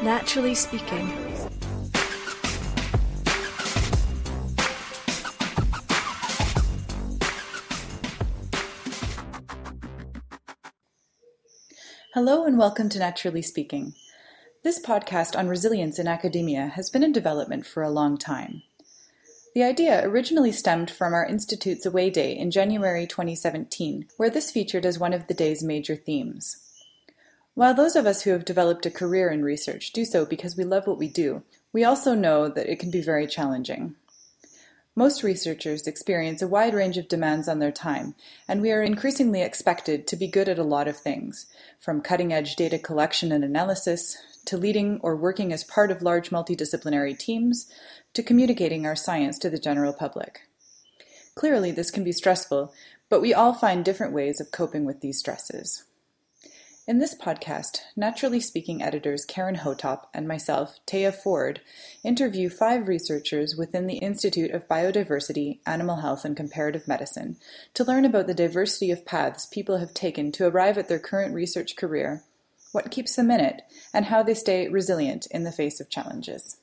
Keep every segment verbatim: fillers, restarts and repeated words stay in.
Naturally Speaking. Hello and welcome to Naturally Speaking. This podcast on resilience in academia has been in development for a long time. The idea originally stemmed from our Institute's Away Day in January twenty seventeen, where this featured as one of the day's major themes. While those of us who have developed a career in research do so because we love what we do, we also know that it can be very challenging. Most researchers experience a wide range of demands on their time, and we are increasingly expected to be good at a lot of things, from cutting-edge data collection and analysis, to leading or working as part of large multidisciplinary teams, to communicating our science to the general public. Clearly, this can be stressful, but we all find different ways of coping with these stresses. In this podcast, Naturally Speaking editors Karen Hotop and myself, Taya Ford, interview five researchers within the Institute of Biodiversity, Animal Health and Comparative Medicine to learn about the diversity of paths people have taken to arrive at their current research career, what keeps them in it, and how they stay resilient in the face of challenges.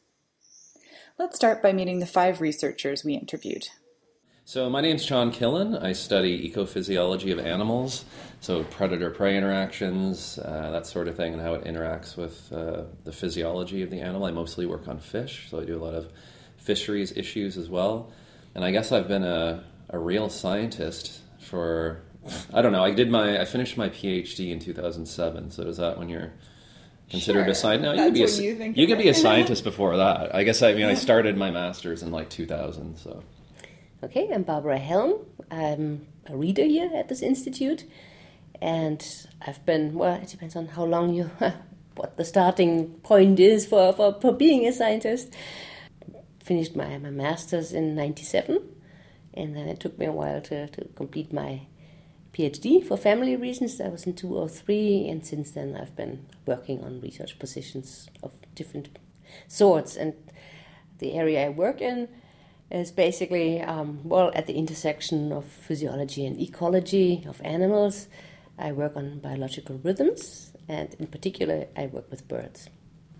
Let's start by meeting the five researchers we interviewed. So my name's Sean Killen. I study ecophysiology of animals, so predator-prey interactions, uh, that sort of thing, and how it interacts with uh, the physiology of the animal. I mostly work on fish, so I do a lot of fisheries issues as well. And I guess I've been a, a real scientist for, I don't know, I did my, I finished my PhD in two thousand seven, so is that when you're considered sure. a scientist? No, That's you could be what a, you think you could be a it. scientist before that. I guess, I mean, I started my master's in like two thousand, so... Okay, I'm Barbara Helm. I'm a reader here at this institute, and I've been, well, it depends on how long you, what the starting point is for, for, for being a scientist. Finished my, my master's in ninety-seven, and then it took me a while to, to complete my PhD for family reasons. I was in two oh three, and since then I've been working on research positions of different sorts, and the area I work in is basically, um, well, at the intersection of physiology and ecology of animals. I work on biological rhythms, and in particular, I work with birds.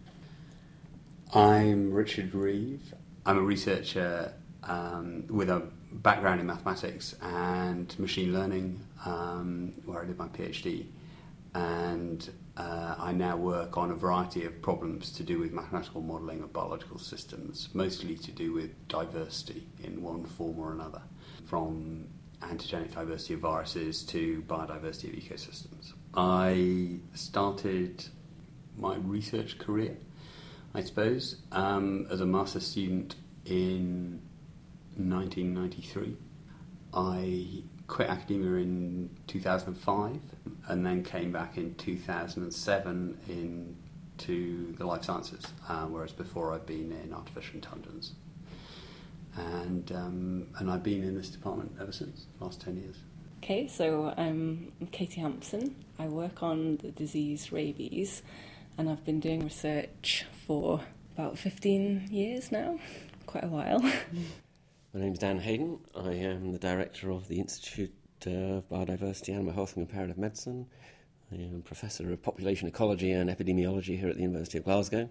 I'm Richard Reeve. I'm a researcher um, with a background in mathematics and machine learning, um, where I did my PhD. And uh, I now work on a variety of problems to do with mathematical modelling of biological systems, mostly to do with diversity in one form or another, from antigenic diversity of viruses to biodiversity of ecosystems. I started my research career, I suppose, um, as a master's student in nineteen ninety-three. I quit academia in two thousand five and then came back in two thousand seven into the life sciences, uh, whereas before I'd been in artificial intelligence. And um, and I've been in this department ever since, the last ten years. Okay, so I'm Katie Hampson. I work on the disease rabies, and I've been doing research for about fifteen years now, quite a while. My name's Dan Hayden. I am the director of the Institute of Biodiversity, Animal Health and Comparative Medicine. I am Professor of Population Ecology and Epidemiology here at the University of Glasgow.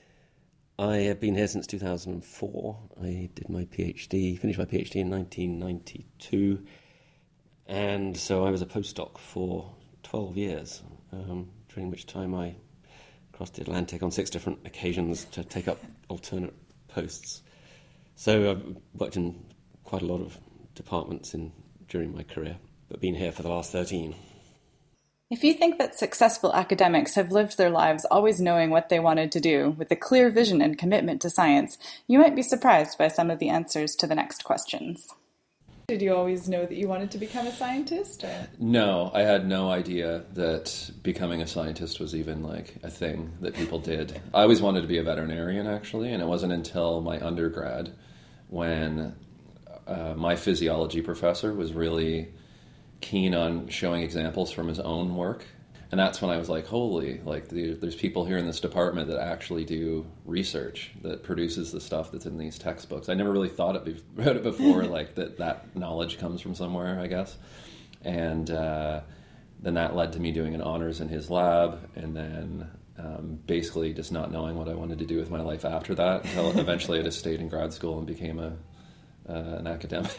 I have been here since two thousand four. I did my PhD, finished my PhD in nineteen ninety-two, and so I was a postdoc for twelve years, um, during which time I crossed the Atlantic on six different occasions to take up alternate posts. So I've worked in quite a lot of departments in during my career, but been here for the last thirteen. If you think that successful academics have lived their lives always knowing what they wanted to do, with a clear vision and commitment to science, you might be surprised by some of the answers to the next questions. Did you always know that you wanted to become a scientist? Or? No, I had no idea that becoming a scientist was even like a thing that people did. I always wanted to be a veterinarian, actually, and it wasn't until my undergrad when uh, my physiology professor was really keen on showing examples from his own work. And that's when I was like, holy, like there's people here in this department that actually do research that produces the stuff that's in these textbooks. I never really thought it be- about it before, like that that knowledge comes from somewhere, I guess. And uh, then that led to me doing an honors in his lab, and then um, basically just not knowing what I wanted to do with my life after that, until eventually I just stayed in grad school and became a uh, an academic.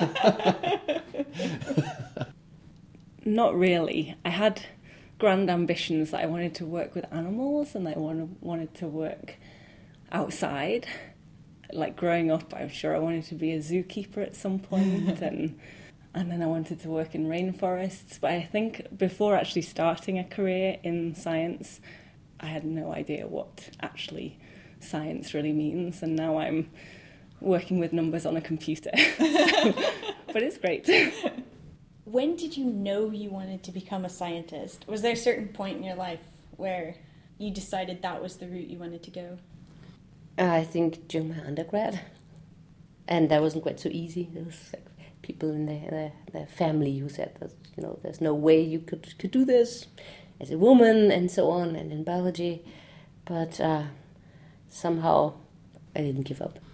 Not really. I had grand ambitions that I wanted to work with animals and I wanted, wanted to work outside. Like growing up, I'm sure I wanted to be a zookeeper at some point, and and then I wanted to work in rainforests. But I think before actually starting a career in science, I had no idea what actually science really means, and now I'm working with numbers on a computer. So, but it's great. When did you know you wanted to become a scientist? Was there a certain point in your life where you decided that was the route you wanted to go? I think during my undergrad, and that wasn't quite so easy. There was like people in their, their, their family who said that, you know, there's no way you could, could do this as a woman and so on, and in biology. But uh, somehow I didn't give up.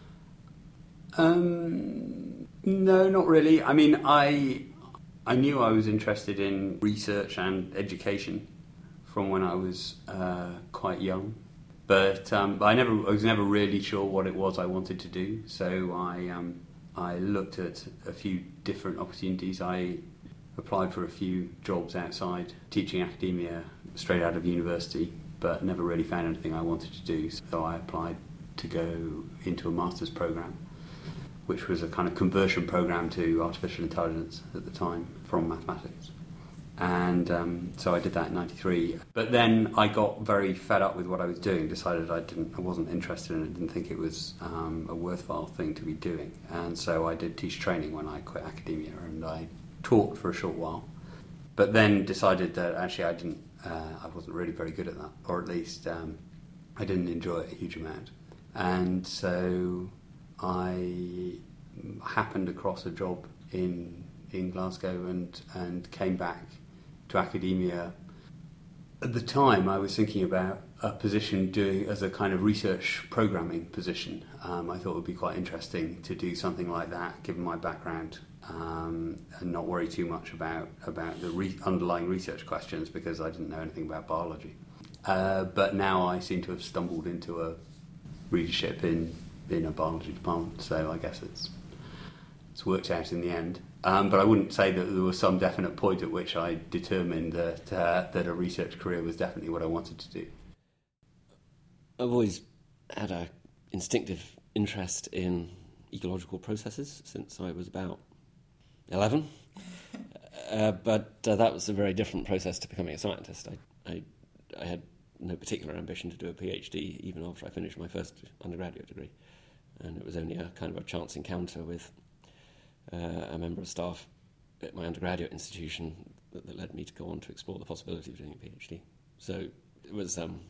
Um, no, not really. I mean, I I knew I was interested in research and education from when I was uh, quite young. But um, I never, I was never really sure what it was I wanted to do. So I, um, I looked at a few different opportunities. I applied for a few jobs outside teaching academia straight out of university, but never really found anything I wanted to do. So I applied to go into a master's program, which was a kind of conversion program to artificial intelligence at the time from mathematics. And um, so I did that in ninety-three. But then I got very fed up with what I was doing, decided I didn't, I wasn't interested in it, didn't think it was um, a worthwhile thing to be doing. And so I did teach training when I quit academia, and I taught for a short while. But then decided that actually I didn't, uh, I wasn't really very good at that, or at least um, I didn't enjoy it a huge amount. And so I happened across a job in in Glasgow and, and came back to academia. At the time, I was thinking about a position doing as a kind of research programming position. Um, I thought it would be quite interesting to do something like that, given my background, um, and not worry too much about about the re- underlying research questions because I didn't know anything about biology. Uh, but now I seem to have stumbled into a readership in in a biology department, so I guess it's it's worked out in the end. Um, but I wouldn't say that there was some definite point at which I determined that uh, that a research career was definitely what I wanted to do. I've always had an instinctive interest in ecological processes since I was about eleven. uh, but uh, that was a very different process to becoming a scientist. I, I, I had no particular ambition to do a PhD even after I finished my first undergraduate degree. And it was only a kind of a chance encounter with Uh, a member of staff at my undergraduate institution that, that led me to go on to explore the possibility of doing a PhD. So it was um,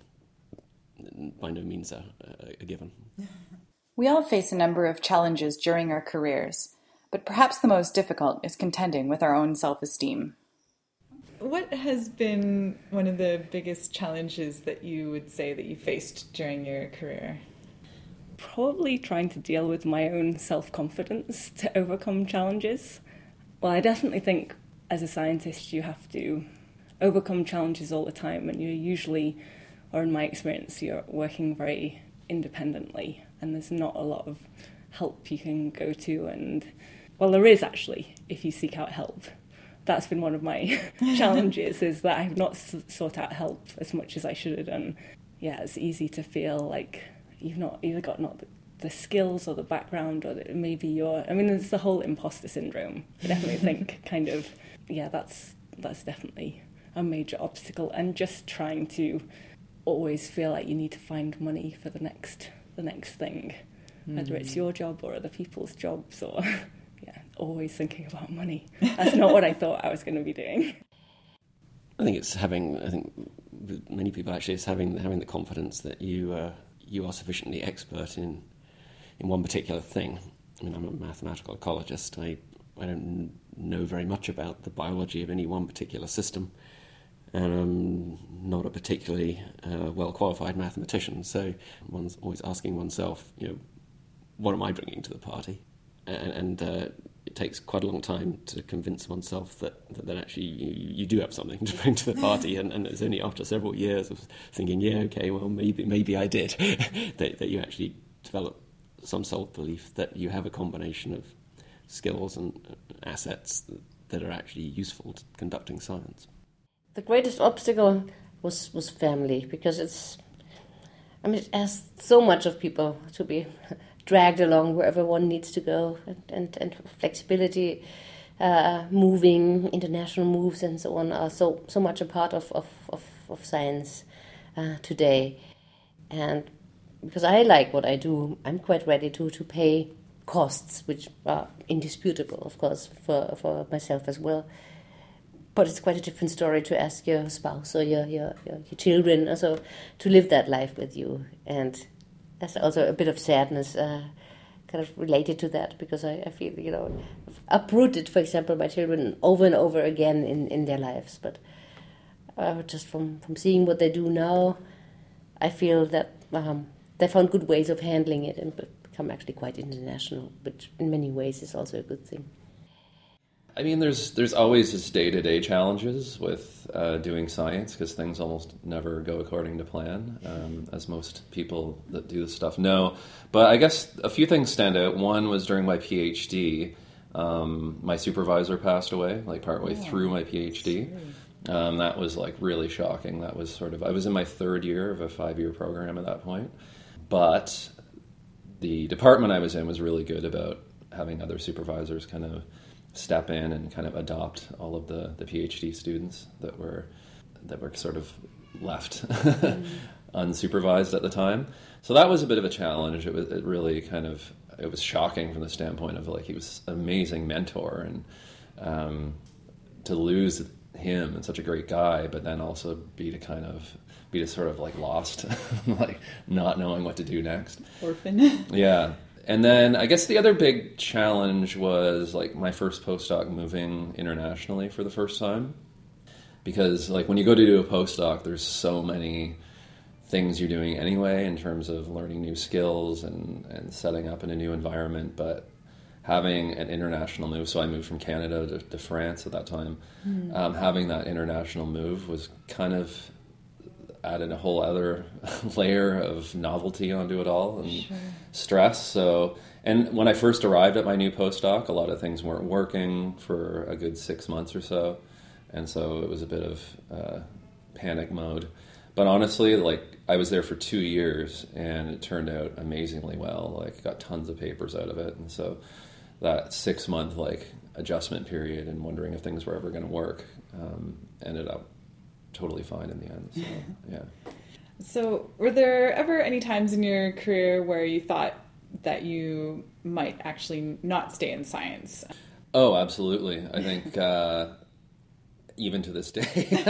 by no means a, a, a given. We all face a number of challenges during our careers, but perhaps the most difficult is contending with our own self-esteem. What has been one of the biggest challenges that you would say that you faced during your career? Probably trying to deal with my own self-confidence to overcome challenges. Well, I definitely think as a scientist you have to overcome challenges all the time, and you're usually, or in my experience, you're working very independently and there's not a lot of help you can go to. And well, there is actually if you seek out help. That's been one of my challenges, is that I've not s- sought out help as much as I should have done. Yeah, it's easy to feel like you've not either got not the, the skills or the background, or that maybe you're, I mean, there's the whole imposter syndrome. I definitely think kind of, yeah, that's that's definitely a major obstacle. And just trying to always feel like you need to find money for the next the next thing, mm. whether it's your job or other people's jobs, or, yeah, always thinking about money. That's not what I thought I was going to be doing. I think it's having, I think with many people actually, it's having having the confidence that you uh, you are sufficiently expert in in one particular thing. I mean, I'm a mathematical ecologist. I I don't know very much about the biology of any one particular system, and I'm not a particularly uh, well-qualified mathematician. So one's always asking oneself, you know, what am I bringing to the party? And, and uh, it takes quite a long time to convince oneself that, that, that actually you, you do have something to bring to the party, and, and it's only after several years of thinking, yeah, okay, well, maybe maybe I did, that, that you actually develop some self-belief that you have a combination of skills and assets that, that are actually useful to conducting science. The greatest obstacle was, was family, because it's, I mean, it asks so much of people to be dragged along wherever one needs to go, and, and, and flexibility, uh, moving, international moves and so on are so, so much a part of, of, of, of science uh, today. And because I like what I do, I'm quite ready to, to pay costs, which are indisputable, of course, for, for myself as well. But it's quite a different story to ask your spouse or your, your, your, your children also to live that life with you. And there's also a bit of sadness uh, kind of related to that, because I, I feel, you know, I've uprooted, for example, my children over and over again in, in their lives. But uh, just from, from seeing what they do now, I feel that um, they found good ways of handling it and become actually quite international, which in many ways is also a good thing. I mean, there's there's always just day-to-day challenges with uh, doing science, because things almost never go according to plan, um, as most people that do this stuff know. But I guess a few things stand out. One was during my PhD, um, my supervisor passed away, like partway oh, through my PhD. Um, that was like really shocking. That was sort of, I was in my third year of a five-year program at that point. But the department I was in was really good about having other supervisors kind of step in and kind of adopt all of the, the PhD students that were that were sort of left mm. unsupervised at the time. So that was a bit of a challenge. It was it really kind of it was shocking from the standpoint of, like, he was an amazing mentor, and um, to lose him and such a great guy, but then also be to kind of be to sort of like lost, like not knowing what to do next. Orphan. Yeah. And then I guess the other big challenge was, like, my first postdoc moving internationally for the first time. Because, like, when you go to do a postdoc, there's so many things you're doing anyway in terms of learning new skills and, and setting up in a new environment. But having an international move, so I moved from Canada to, to France at that time, mm. um, having that international move was kind of added a whole other layer of novelty onto it all, and sure. stress. So, and when I first arrived at my new postdoc, a lot of things weren't working for a good six months or so, and so it was a bit of uh, panic mode. But honestly, like, I was there for two years, and it turned out amazingly well. Like, got tons of papers out of it, and so that six month like adjustment period and wondering if things were ever going to work um, ended up totally fine in the end. So, yeah. So were there ever any times in your career where you thought that you might actually not stay in science? Oh, absolutely. I think uh, even to this day.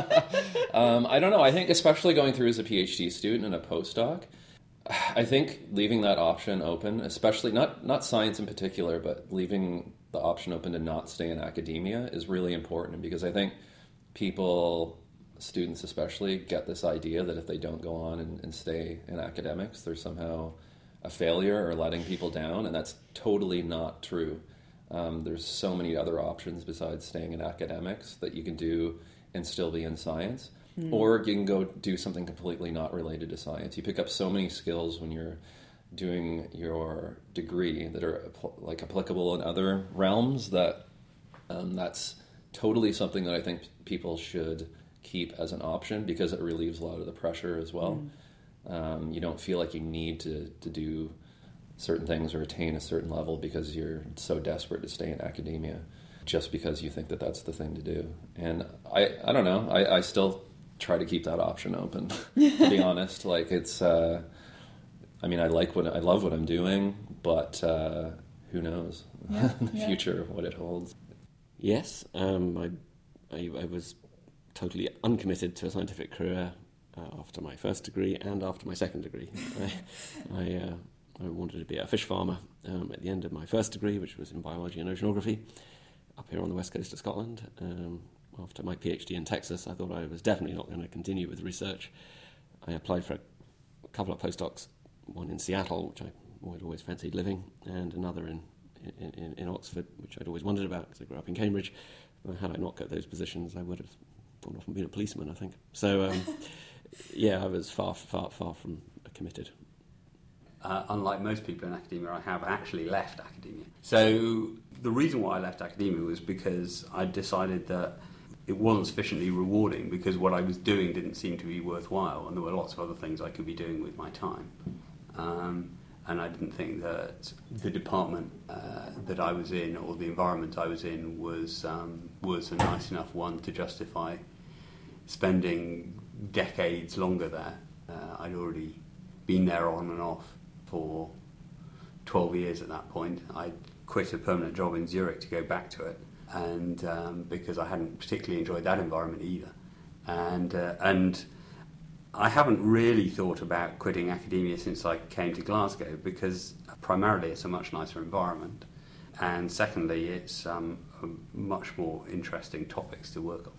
um, I don't know. I think especially going through as a PhD student and a postdoc, I think leaving that option open, especially not, not science in particular, but leaving the option open to not stay in academia is really important, because I think people... students especially get this idea that if they don't go on and, and stay in academics, they're somehow a failure or letting people down, and that's totally not true. Um, there's so many other options besides staying in academics that you can do and still be in science, mm. or you can go do something completely not related to science. You pick up so many skills when you're doing your degree that are like applicable in other realms that um, that's totally something that I think people should keep as an option, because it relieves a lot of the pressure as well. Mm. Um, you don't feel like you need to, to do certain things or attain a certain level because you're so desperate to stay in academia, just because you think that that's the thing to do. And I, I don't know, I, I still try to keep that option open, to be honest. Like, it's, uh, I mean, I like what, I love what I'm doing, but uh, who knows yeah, in the yeah. future, what it holds. Yes, um, I, I, I was totally uncommitted to a scientific career uh, after my first degree and after my second degree. I, I, uh, I wanted to be a fish farmer um, at the end of my first degree, which was in biology and oceanography, up here on the west coast of Scotland. Um, after my PhD in Texas, I thought I was definitely not going to continue with research. I applied for a couple of postdocs, one in Seattle, which I would always fancied living, and another in, in, in, in Oxford, which I'd always wondered about because I grew up in Cambridge. But had I not got those positions, I would have gone off and been a policeman, I think. So, um, yeah, I was far, far, far from committed. Uh, unlike most people in academia, I have actually left academia. So the reason why I left academia was because I decided that it wasn't sufficiently rewarding because what I was doing didn't seem to be worthwhile, and there were lots of other things I could be doing with my time. Um, and I didn't think that the department uh, that I was in or the environment I was in was um, was a nice enough one to justify spending decades longer there. Uh, I'd already been there on and off for twelve years at that point. I quit a permanent job in Zurich to go back to it, and um, because I hadn't particularly enjoyed that environment either. And uh, and I haven't really thought about quitting academia since I came to Glasgow because primarily it's a much nicer environment, and secondly it's um, much more interesting topics to work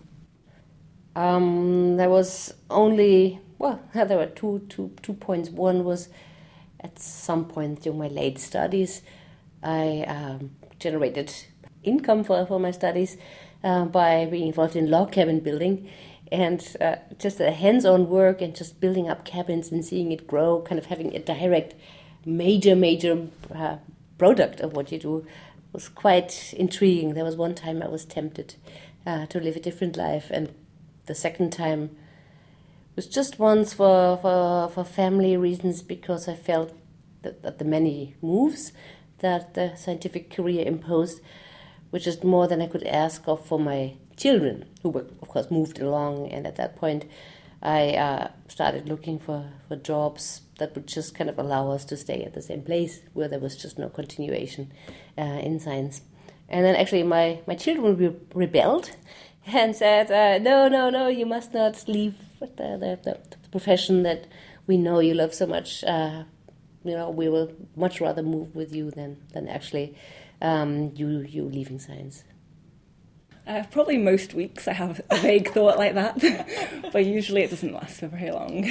on. Um, there was only, well, there were two, two, two points. One was at some point during my late studies, I um, generated income for, for my studies uh, by being involved in log cabin building. And uh, just a hands-on work and just building up cabins and seeing it grow, kind of having a direct, major, major uh, product of what you do was quite intriguing. There was one time I was tempted uh, to live a different life, and the second time was just once for, for, for family reasons, because I felt that, that the many moves that the scientific career imposed were just more than I could ask of for my children, who were, of course, moved along. And at that point, I uh, started looking for, for jobs that would just kind of allow us to stay at the same place, where there was just no continuation uh, in science. And then actually my, my children re- rebelled and said, uh, no, no, no, you must not leave the, the, the profession that we know you love so much. Uh, you know, we will much rather move with you than, than actually um, you, you leaving science. Uh, probably most weeks I have a vague thought like that, but usually it doesn't last for very long.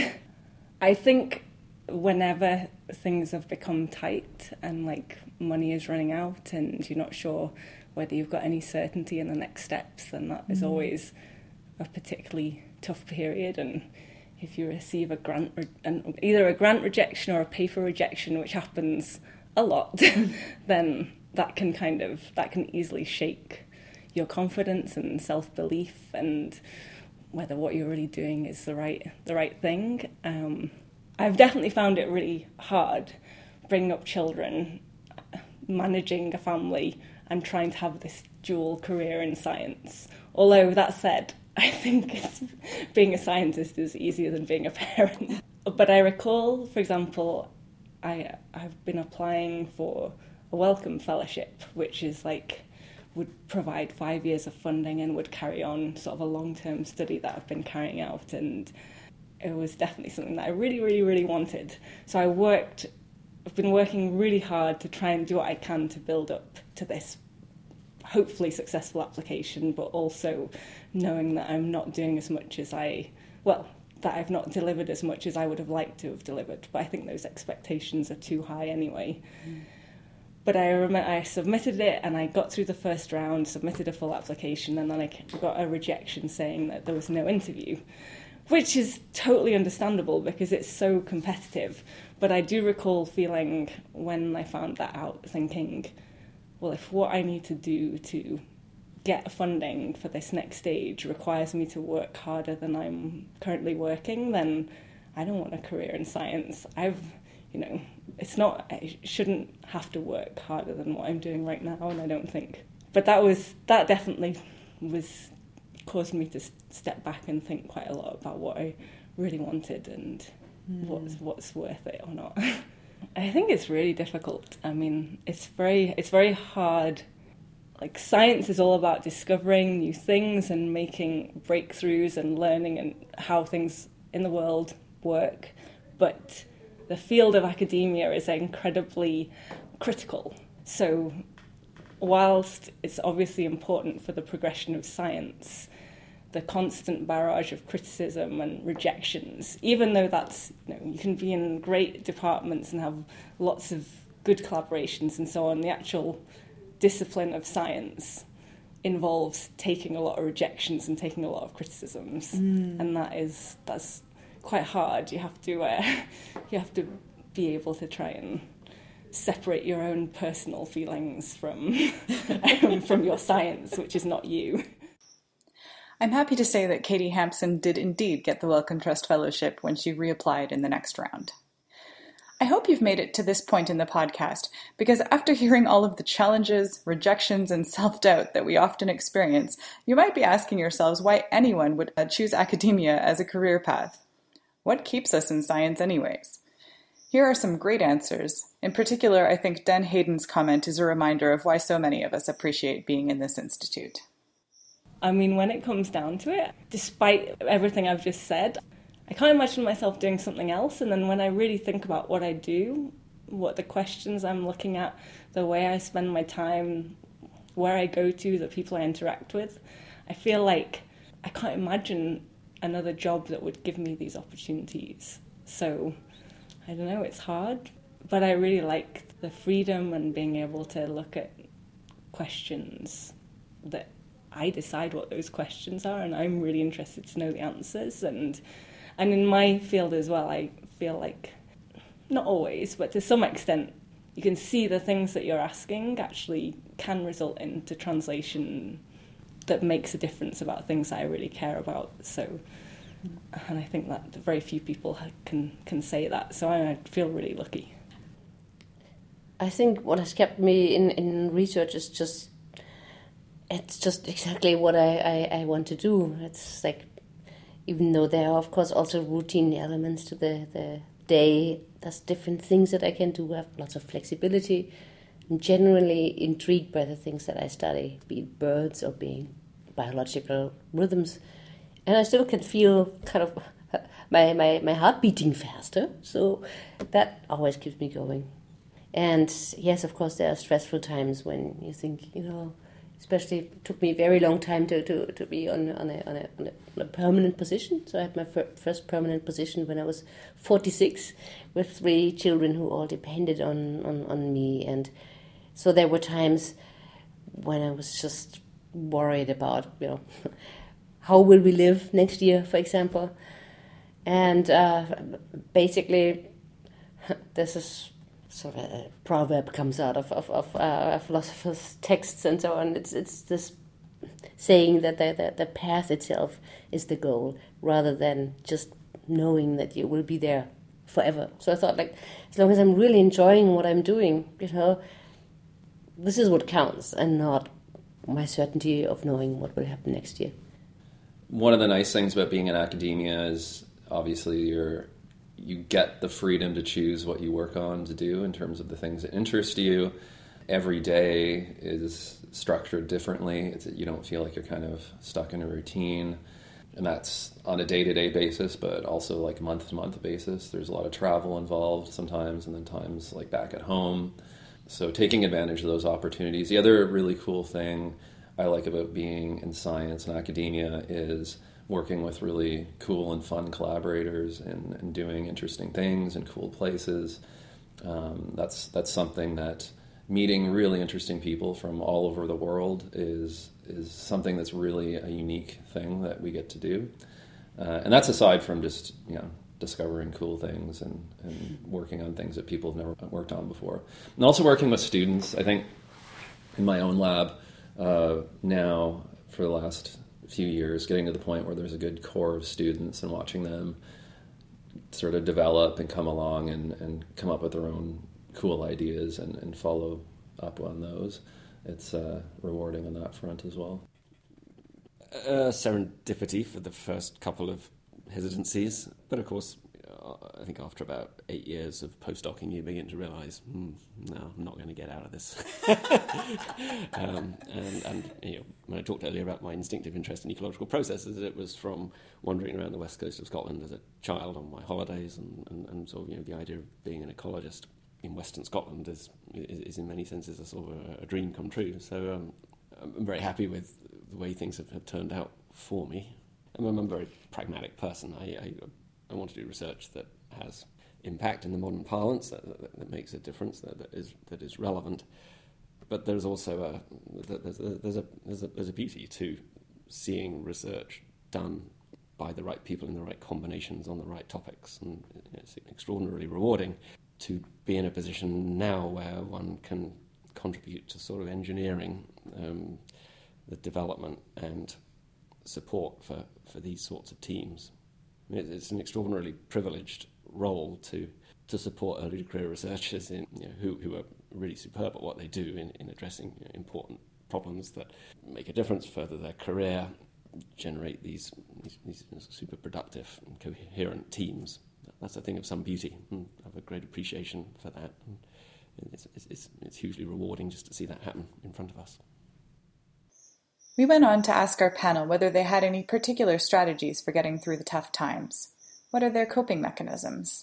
I think whenever things have become tight and like money is running out and you're not sure whether you've got any certainty in the next steps, then that is always a particularly tough period. And if you receive a grant, re- an, either a grant rejection or a paper rejection, which happens a lot, then that can kind of, that can easily shake your confidence and self-belief and whether what you're really doing is the right the right thing. Um, I've definitely found it really hard bringing up children, managing a family and trying to have this dual career in science. Although that said, I think it's, being a scientist is easier than being a parent. But I recall, for example, I, I've been applying for a Wellcome Fellowship, which is like would provide five years of funding and would carry on sort of a long-term study that I've been carrying out, and it was definitely something that I really, really, really wanted. So I worked, I've been working really hard to try and do what I can to build up to this hopefully successful application, but also knowing that I'm not doing as much as I, well, that I've not delivered as much as I would have liked to have delivered, but I think those expectations are too high anyway. Mm. But I remember I submitted it and I got through the first round, submitted a full application, and then I got a rejection saying that there was no interview, which is totally understandable because it's so competitive. But I do recall feeling when I found that out, thinking, well, if what I need to do to get funding for this next stage requires me to work harder than I'm currently working, then I don't want a career in science. I've You know, it's not, I shouldn't have to work harder than what I'm doing right now, and I don't think. But that was, that definitely was, caused me to step back and think quite a lot about what I really wanted and mm. what's, what's worth it or not. I think it's really difficult. I mean, it's very, it's very hard. Like, science is all about discovering new things and making breakthroughs and learning and how things in the world work. But the field of academia is incredibly critical. So whilst it's obviously important for the progression of science, the constant barrage of criticism and rejections, even though that's, you know, you can be in great departments and have lots of good collaborations and so on, the actual discipline of science involves taking a lot of rejections and taking a lot of criticisms, mm. and that is that's quite hard. You have to uh, you have to be able to try and separate your own personal feelings from um, from your science, which is not you. I'm happy to say that Katie Hampson did indeed get the Wellcome Trust Fellowship when she reapplied in the next round. I hope you've made it to this point in the podcast, because after hearing all of the challenges, rejections, and self-doubt that we often experience, you might be asking yourselves why anyone would choose academia as a career path. What keeps us in science anyways? Here are some great answers. In particular, I think Dan Hayden's comment is a reminder of why so many of us appreciate being in this institute. I mean, when it comes down to it, despite everything I've just said, I can't imagine myself doing something else. And then when I really think about what I do, what the questions I'm looking at, the way I spend my time, where I go to, the people I interact with, I feel like I can't imagine another job that would give me these opportunities. So, I don't know, it's hard. But I really like the freedom and being able to look at questions that I decide what those questions are, and I'm really interested to know the answers. And and in my field as well, I feel like, not always, but to some extent, you can see the things that you're asking actually can result into translation that makes a difference about things that I really care about. So, and I think that very few people can can say that. So I feel really lucky. I think what has kept me in, in research is just, it's just exactly what I, I, I want to do. It's like, even though there are, of course, also routine elements to the, the day, there's different things that I can do. I have lots of flexibility. I'm generally intrigued by the things that I study, be it birds or being biological rhythms. And I still can feel kind of my, my, my heart beating faster. So that always keeps me going. And yes, of course, there are stressful times when you think, you know, especially it took me a very long time to, to, to be on, on, a, on, a, on, a, on a permanent position. So I had my fir- first permanent position when I was forty-six with three children who all depended on, on, on me. And so there were times when I was just worried about, you know, how will we live next year, for example. And uh, basically, this is sort of a proverb comes out of of, of uh, philosophers' texts and so on. It's it's this saying that the, the the path itself is the goal, rather than just knowing that you will be there forever. So I thought, like, as long as I'm really enjoying what I'm doing, you know, this is what counts, and not my certainty of knowing what will happen next year. One of the nice things about being in academia is obviously you're you get the freedom to choose what you work on to do in terms of the things that interest you. Every day is structured differently. It's, you don't feel like you're kind of stuck in a routine. And that's on a day-to-day basis, but also like month-to-month basis. There's a lot of travel involved sometimes, and then times like back at home. So taking advantage of those opportunities. The other really cool thing I like about being in science and academia is working with really cool and fun collaborators and, and doing interesting things in cool places. Um, that's that's something that meeting really interesting people from all over the world is is something that's really a unique thing that we get to do. Uh, and that's aside from just, you know, discovering cool things and, and working on things that people have never worked on before. And also working with students. I think in my own lab uh, now for the last few years, getting to the point where there's a good core of students and watching them sort of develop and come along and, and come up with their own cool ideas and, and follow up on those. It's uh, rewarding on that front as well. Uh, serendipity for the first couple of hesitancies, but of course, uh, I think after about eight years of postdocing, you begin to realise, hmm, no, I'm not going to get out of this. um, and, and you know, when I talked earlier about my instinctive interest in ecological processes, it was from wandering around the west coast of Scotland as a child on my holidays, and, and, and sort of, you know, the idea of being an ecologist in Western Scotland is is, is in many senses a sort of a, a dream come true. So um, I'm very happy with the way things have, have turned out for me. I'm, I'm a very pragmatic person. I, I I want to do research that has impact in the modern parlance, that, that, that makes a difference, that, that is that is relevant. but there's also a there's a, there's a there's a there's a beauty to seeing research done by the right people in the right combinations on the right topics, and it's extraordinarily rewarding to be in a position now where one can contribute to sort of engineering um, the development and support for, for these sorts of teams. It's an extraordinarily privileged role to to support early career researchers in you know, who who are really superb at what they do in, in addressing you know, important problems that make a difference, further their career, generate these, these, these super productive and coherent teams. That's a thing of some beauty, and I have a great appreciation for that. And it's, it's, it's hugely rewarding just to see that happen in front of us. We went on to ask our panel whether they had any particular strategies for getting through the tough times. What are their coping mechanisms?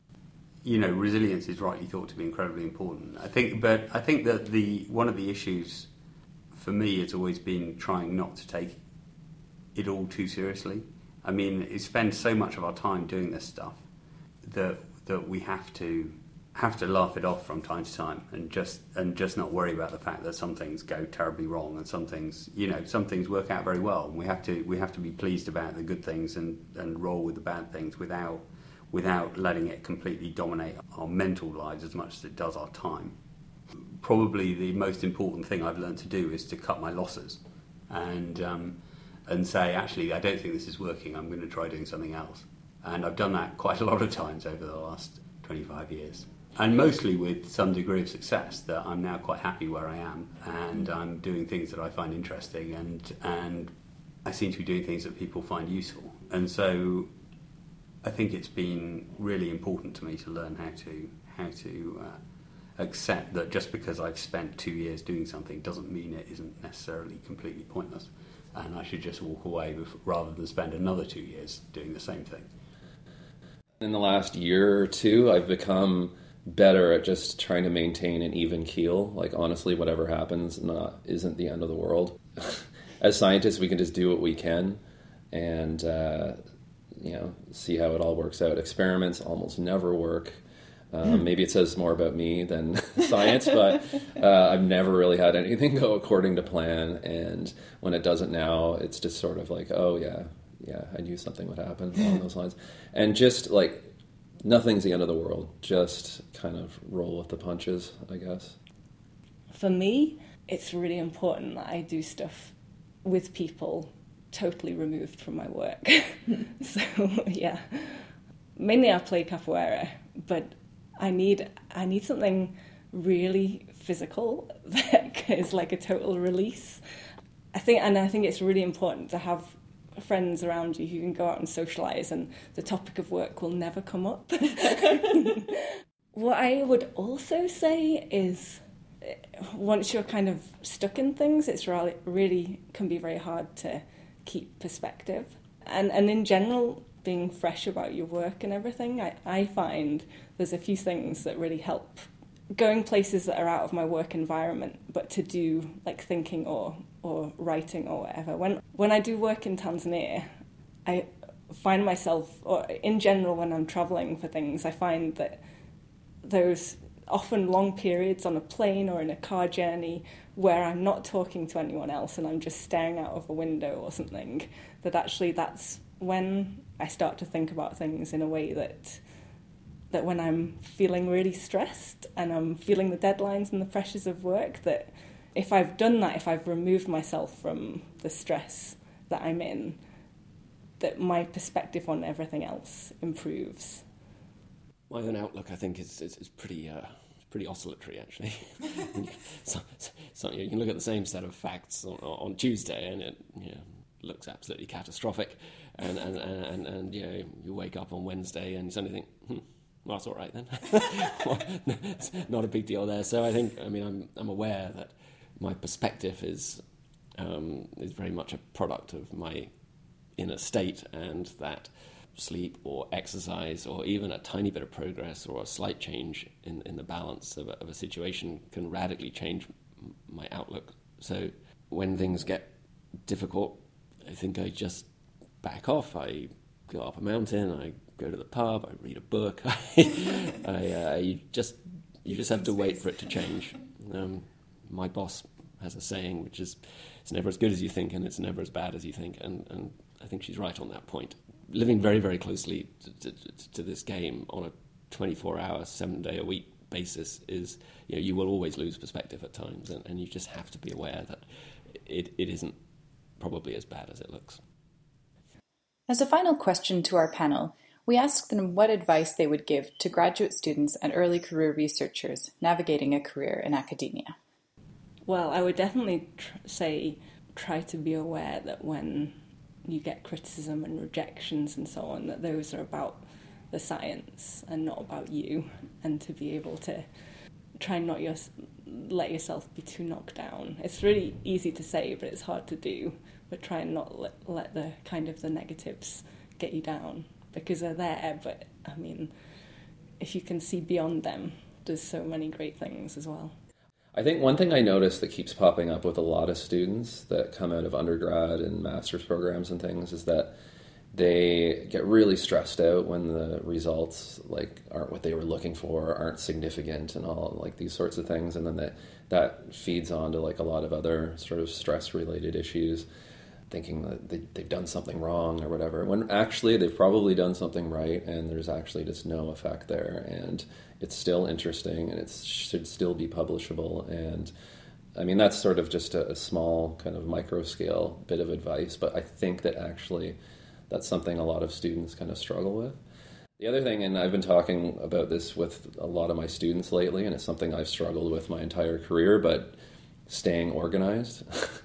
You know, resilience is rightly thought to be incredibly important. I think, but I think that the one of the issues for me has always been trying not to take it all too seriously. I mean, we spend so much of our time doing this stuff that that we have to have to laugh it off from time to time, and just and just not worry about the fact that some things go terribly wrong and some things, you know, some things work out very well. And we have to we have to be pleased about the good things and, and roll with the bad things without without letting it completely dominate our mental lives as much as it does our time. Probably the most important thing I've learned to do is to cut my losses and um, and say, actually, I don't think this is working, I'm going to try doing something else. And I've done that quite a lot of times over the last twenty-five years. And mostly with some degree of success, that I'm now quite happy where I am, and I'm doing things that I find interesting, and and I seem to be doing things that people find useful. And so I think it's been really important to me to learn how to how to uh, accept that just because I've spent two years doing something doesn't mean it isn't necessarily completely pointless, and I should just walk away with, rather than spend another two years doing the same thing. In the last year or two, I've become better at just trying to maintain an even keel. Like, honestly, whatever happens not isn't the end of the world. As scientists, we can just do what we can and uh, you know, see how it all works out. Experiments almost never work. Um, maybe it says more about me than science, but uh, I've never really had anything go according to plan. And when it doesn't now, it's just sort of like, oh yeah, yeah, I knew something would happen along those lines. And just like, nothing's the end of the world. Just kind of roll with the punches, I guess. For me, it's really important that I do stuff with people totally removed from my work. So, yeah. Mainly I play capoeira, but I need I need something really physical that is like a total release. I think, and I think it's really important to have friends around you who can go out and socialise, and the topic of work will never come up. What I would also say is, once you're kind of stuck in things, it's really, really can be very hard to keep perspective. And and in general, being fresh about your work and everything, I, I find there's a few things that really help. Going places that are out of my work environment, but to do like thinking or or writing or whatever. When when I do work in Tanzania, I find myself, or in general when I'm travelling for things, I find that those often long periods on a plane or in a car journey where I'm not talking to anyone else and I'm just staring out of a window or something, that actually that's when I start to think about things in a way that that when I'm feeling really stressed and I'm feeling the deadlines and the pressures of work, that if I've done that, if I've removed myself from the stress that I'm in, that my perspective on everything else improves. My own outlook, I think, is is, is pretty uh, pretty oscillatory, actually. so, so you can look at the same set of facts on, on Tuesday, and it you know, looks absolutely catastrophic. And and, and, and and you know, you wake up on Wednesday and you suddenly think, hmm, well, that's all right then. It's not a big deal there. So I think, I mean, I'm I'm aware that my perspective is um, is very much a product of my inner state, and that sleep or exercise or even a tiny bit of progress or a slight change in, in the balance of a, of a situation can radically change my outlook. So when things get difficult, I think I just back off. I go up a mountain, I go to the pub, I read a book. I, I uh, you just you just have to wait for it to change. Um, my boss has a saying, which is, it's never as good as you think and it's never as bad as you think. And, and I think she's right on that point. Living very, very closely to, to, to this game on a twenty-four hour, seven day a week basis is, you know, you will always lose perspective at times. And, and you just have to be aware that it, it isn't probably as bad as it looks. As a final question to our panel, we asked them what advice they would give to graduate students and early career researchers navigating a career in academia. Well, I would definitely tr- say try to be aware that when you get criticism and rejections and so on, that those are about the science and not about you, and to be able to try not your, let yourself be too knocked down. It's really easy to say, but it's hard to do, but try and not let, let the kind of the negatives get you down, because they're there, but I mean, if you can see beyond them, there's so many great things as well. I think one thing I noticed that keeps popping up with a lot of students that come out of undergrad and master's programs and things is that they get really stressed out when the results like aren't what they were looking for, aren't significant and all like these sorts of things, and then that that feeds on to like a lot of other sort of stress related issues, thinking that they, they've done something wrong or whatever, when actually they've probably done something right and there's actually just no effect there, and it's still interesting and it should still be publishable. And I mean, that's sort of just a, a small kind of micro scale bit of advice, but I think that actually that's something a lot of students kind of struggle with. The other thing, and I've been talking about this with a lot of my students lately, and it's something I've struggled with my entire career, but staying organized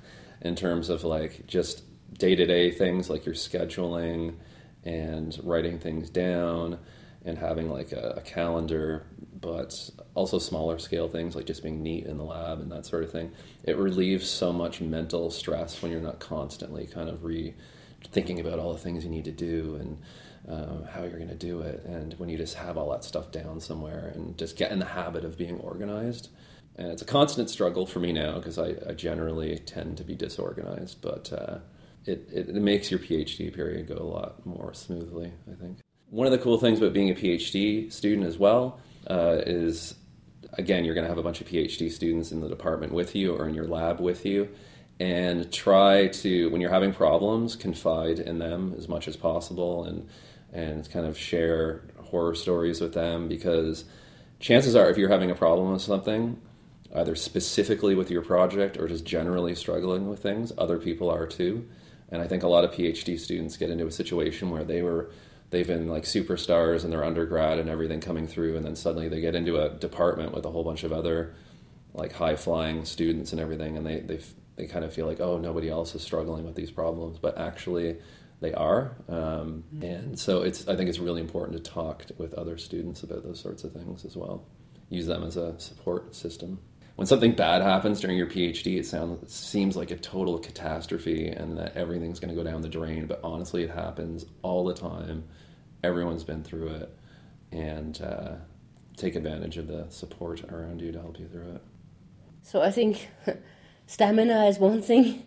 in terms of like just day-to-day things like your scheduling and writing things down and having like a, a calendar, but also smaller scale things like just being neat in the lab and that sort of thing. It relieves so much mental stress when you're not constantly kind of re thinking about all the things you need to do and uh, how you're going to do it. And when you just have all that stuff down somewhere and just get in the habit of being organized. And it's a constant struggle for me now because I, I generally tend to be disorganized, but uh, it, it, it makes your PhD period go a lot more smoothly, I think. One of the cool things about being a PhD student as well uh, is, again, you're going to have a bunch of PhD students in the department with you or in your lab with you, and try to, when you're having problems, confide in them as much as possible and and kind of share horror stories with them, because chances are if you're having a problem with something, either specifically with your project or just generally struggling with things, other people are too. And I think a lot of PhD students get into a situation where they were they've been like superstars in their undergrad and everything coming through, and then suddenly they get into a department with a whole bunch of other like high-flying students and everything, and they they they kind of feel like, oh, nobody else is struggling with these problems, but actually they are. Um, and so it's I think it's really important to talk with other students about those sorts of things as well. Use them as a support system. When something bad happens during your PhD, it sounds it seems like a total catastrophe and that everything's going to go down the drain, but honestly it happens all the time. Everyone's been through it, and uh, take advantage of the support around you to help you through it. So I think stamina is one thing.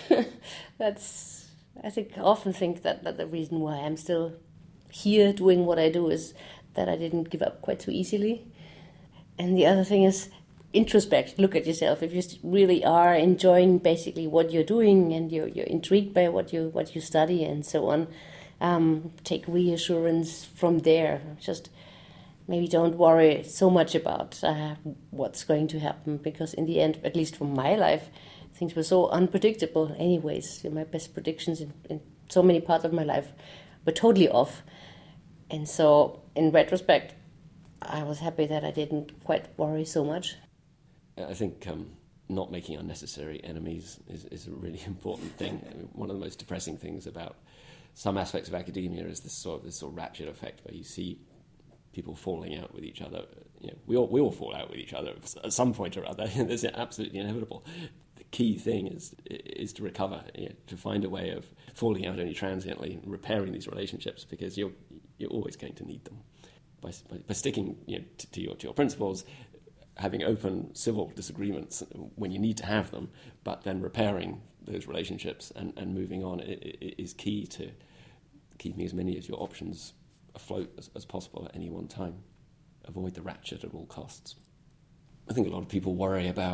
That's, I think, I often think that, that the reason why I'm still here doing what I do is that I didn't give up quite so easily. And the other thing is introspect. Look at yourself. If you really are enjoying basically what you're doing and you're you're intrigued by what you what you study and so on, um, take reassurance from there. Just maybe don't worry so much about uh, what's going to happen, because in the end, at least from my life, things were so unpredictable anyways. My best predictions in, in so many parts of my life were totally off. And so, in retrospect, I was happy that I didn't quite worry so much. I think um, not making unnecessary enemies is, is a really important thing. I mean, one of the most depressing things about some aspects of academia is this sort of, this sort of ratchet effect where you see people falling out with each other. You know, we all we all fall out with each other at some point or other. That's absolutely inevitable. The key thing is is to recover, you know, to find a way of falling out only transiently, and repairing these relationships, because you're you're always going to need them. By by, by sticking, you know, to, to your to your principles, having open civil disagreements when you need to have them, but then repairing those relationships and, and moving on is key to keeping as many of your options afloat as, as possible at any one time. Avoid the ratchet at all costs. I think a lot of people worry about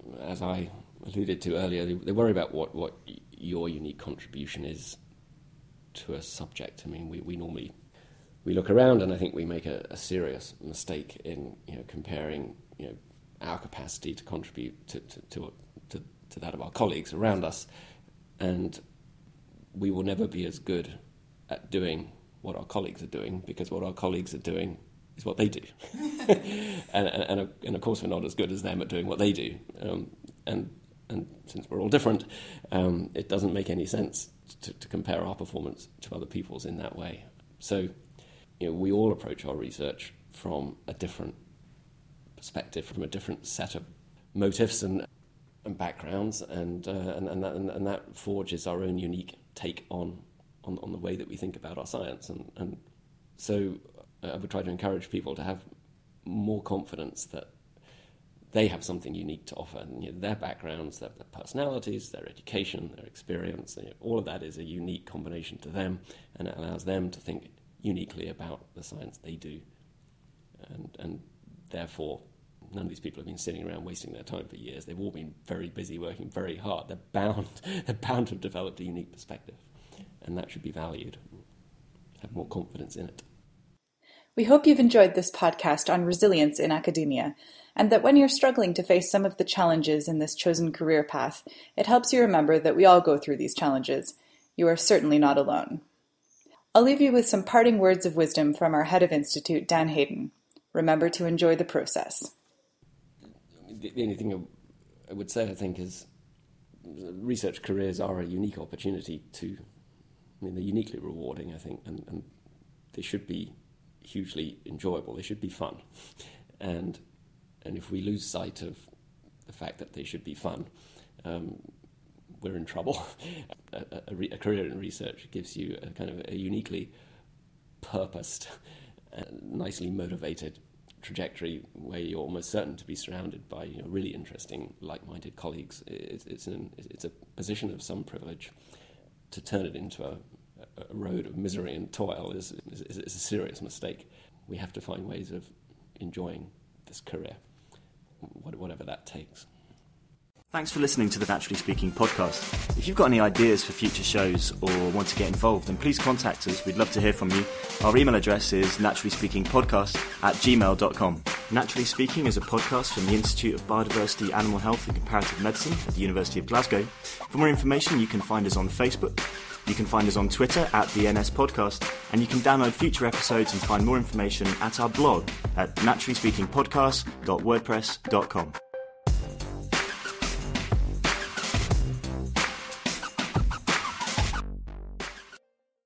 as I alluded to earlier, they, they worry about what, what your unique contribution is to a subject. I mean, we, we normally we look around, and I think we make a, a serious mistake in you know comparing you know our capacity to contribute to to, to to to that of our colleagues around us, and we will never be as good at doing what our colleagues are doing, because what our colleagues are doing is what they do. and, and, and of course we're not as good as them at doing what they do. Um, and and since we're all different, um, it doesn't make any sense to, to compare our performance to other people's in that way. So, you know, we all approach our research from a different perspective, from a different set of motives and and backgrounds, and uh, and and that, and that forges our own unique take on, on on the way that we think about our science, and and so I would try to encourage people to have more confidence that they have something unique to offer, and you know, their backgrounds, their, their personalities, their education, their experience, you know, all of that is a unique combination to them, and it allows them to think uniquely about the science they do, and and therefore none of these people have been sitting around wasting their time for years. They've all been very busy, working very hard. They're bound, they're bound to have developed a unique perspective, and that should be valued. Have more confidence in it. We hope you've enjoyed this podcast on resilience in academia, and that when you're struggling to face some of the challenges in this chosen career path, it helps you remember that we all go through these challenges. You are certainly not alone. I'll leave you with some parting words of wisdom from our head of institute, Dan Hayden. Remember to enjoy the process. The only thing I would say, I think, is research careers are a unique opportunity to, I mean, they're uniquely rewarding, I think, and, and they should be hugely enjoyable. They should be fun. And and if we lose sight of the fact that they should be fun, um, we're in trouble. a, a, a career in research gives you a kind of a uniquely purposed, uh, nicely motivated trajectory where you're almost certain to be surrounded by you know, really interesting, like-minded colleagues. It's, it's, an, it's a position of some privilege. To turn it into a, a road of misery and toil is, is, is a serious mistake. We have to find ways of enjoying this career, whatever that takes. Thanks for listening to the Naturally Speaking podcast. If you've got any ideas for future shows or want to get involved, then please contact us. We'd love to hear from you. Our email address is naturallyspeakingpodcast at gmail dot com. Naturally Speaking is a podcast from the Institute of Biodiversity, Animal Health and Comparative Medicine at the University of Glasgow. For more information, you can find us on Facebook. You can find us on Twitter at the N S Podcast, and you can download future episodes and find more information at our blog at naturally speaking podcast dot wordpress dot com.